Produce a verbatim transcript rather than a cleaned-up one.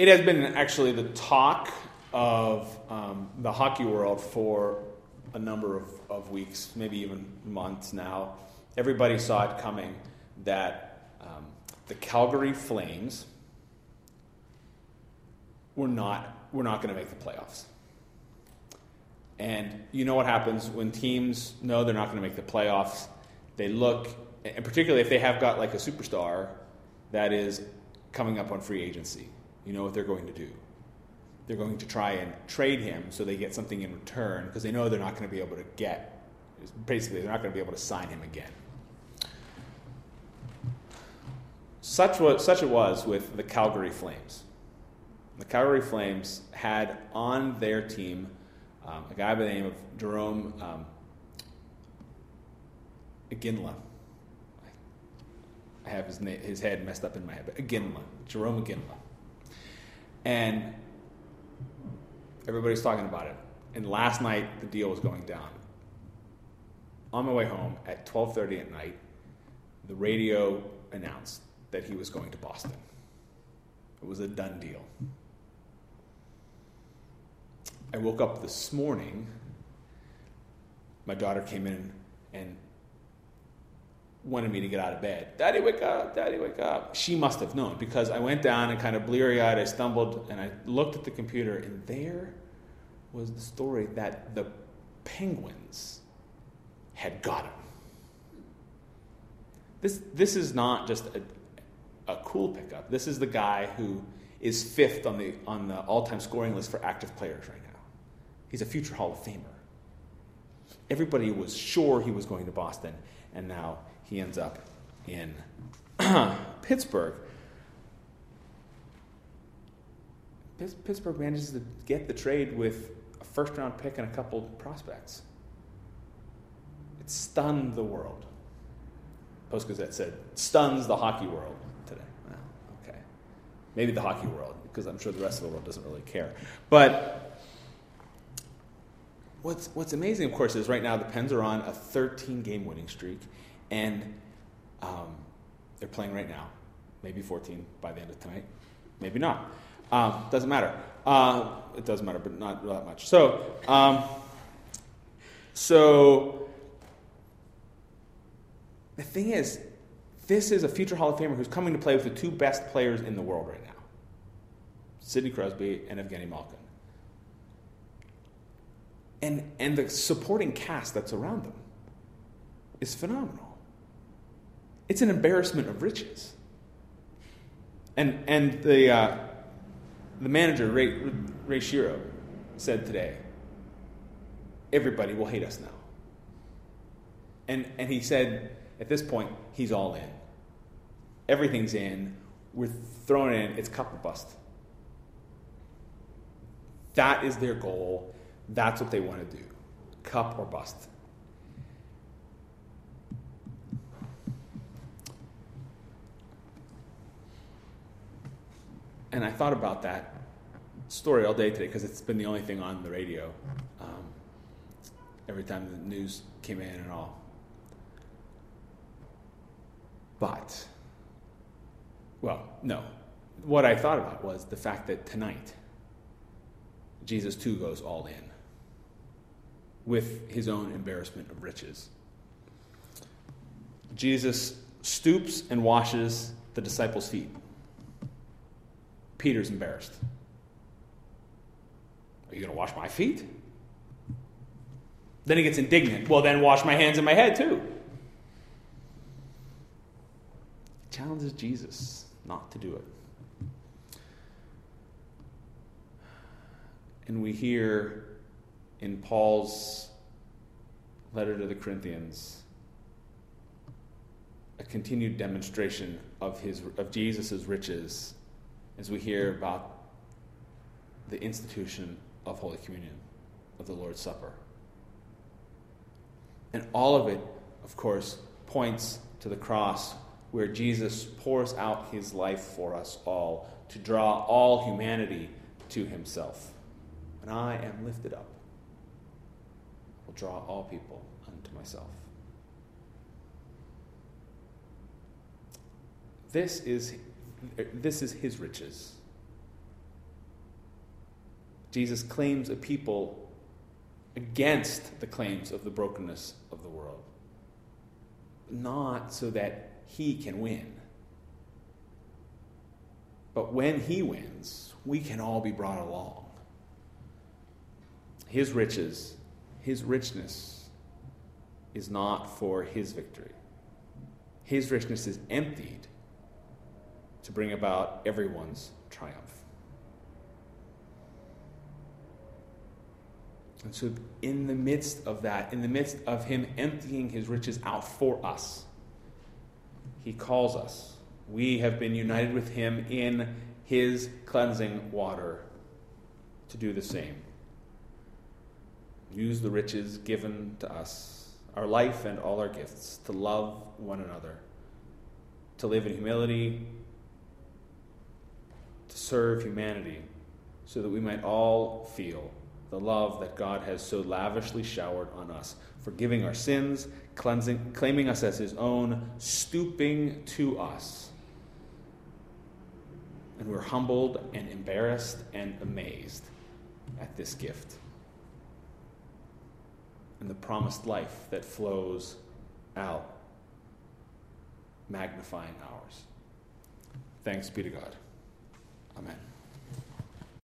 it has been actually the talk of um, the hockey world for a number of, of weeks, maybe even months now. Everybody saw it coming that um, the Calgary Flames were not were not going to make the playoffs. And you know what happens when teams know they're not going to make the playoffs? They look, and particularly if they have got like a superstar that is coming up on free agency, you know what they're going to do. They're going to try and trade him so they get something in return because they know they're not going to be able to get, basically they're not going to be able to sign him again. Such what such it was with the Calgary Flames. The Calgary Flames had on their team um, a guy by the name of Jerome um, Iginla. I have his name, his head messed up in my head, but Iginla, Jerome Iginla. And everybody's talking about it. And last night, the deal was going down. On my way home at twelve thirty at night, the radio announced that he was going to Boston. It was a done deal. I woke up this morning. My daughter came in and wanted me to get out of bed. Daddy, wake up. Daddy, wake up. She must have known because I went down and kind of bleary-eyed. I stumbled and I looked at the computer, and there was the story that the Penguins had got him. This this is not just a, a cool pickup. This is the guy who is fifth on the on the all-time scoring list for active players right now. He's a future Hall of Famer. Everybody was sure he was going to Boston, and now he ends up in Pittsburgh. Pittsburgh manages to get the trade with a first-round pick and a couple prospects. It stunned the world. Post-Gazette said, stuns the hockey world today. Well, okay. Maybe the hockey world, because I'm sure the rest of the world doesn't really care. But what's what's amazing, of course, is right now the Pens are on a thirteen-game winning streak, and um, they're playing right now. Maybe fourteen by the end of tonight. Maybe not. Um, doesn't matter. Uh, it does matter, but not that much. So, um, so the thing is, this is a future Hall of Famer who's coming to play with the two best players in the world right now, Sidney Crosby and Evgeny Malkin. And and the supporting cast that's around them is phenomenal. It's an embarrassment of riches. And and the uh, the manager, Ray, Ray Shero, said today, everybody will hate us now. And and he said, at this point, he's all in. Everything's in. We're throwing in. It's cup or bust. That is their goal. That's what they want to do. Cup or bust. And I thought about that story all day today because it's been the only thing on the radio um, every time the news came in and all. But, well, no. What I thought about was the fact that tonight, Jesus too goes all in with his own embarrassment of riches. Jesus stoops and washes the disciples' feet. Peter's embarrassed. Are you going to wash my feet? Then he gets indignant. Well, then wash my hands and my head too. He challenges Jesus not to do it. And we hear in Paul's letter to the Corinthians a continued demonstration of his of Jesus' riches as we hear about the institution of Holy Communion, of the Lord's Supper. And all of it, of course, points to the cross where Jesus pours out his life for us all to draw all humanity to himself. And I am lifted up. I will draw all people unto myself. This is, this is his riches. Jesus claims a people against the claims of the brokenness of the world, not so that he can win. But when he wins, we can all be brought along. His riches, his richness is not for his victory. His richness is emptied to bring about everyone's triumph. And so in the midst of that, in the midst of him emptying his riches out for us, he calls us. We have been united with him in his cleansing water to do the same. Use the riches given to us, our life and all our gifts, to love one another, to live in humility, to serve humanity, so that we might all feel the love that God has so lavishly showered on us, forgiving our sins, cleansing, claiming us as his own, stooping to us. And we're humbled and embarrassed and amazed at this gift and the promised life that flows out, magnifying ours. Thanks be to God. Amen.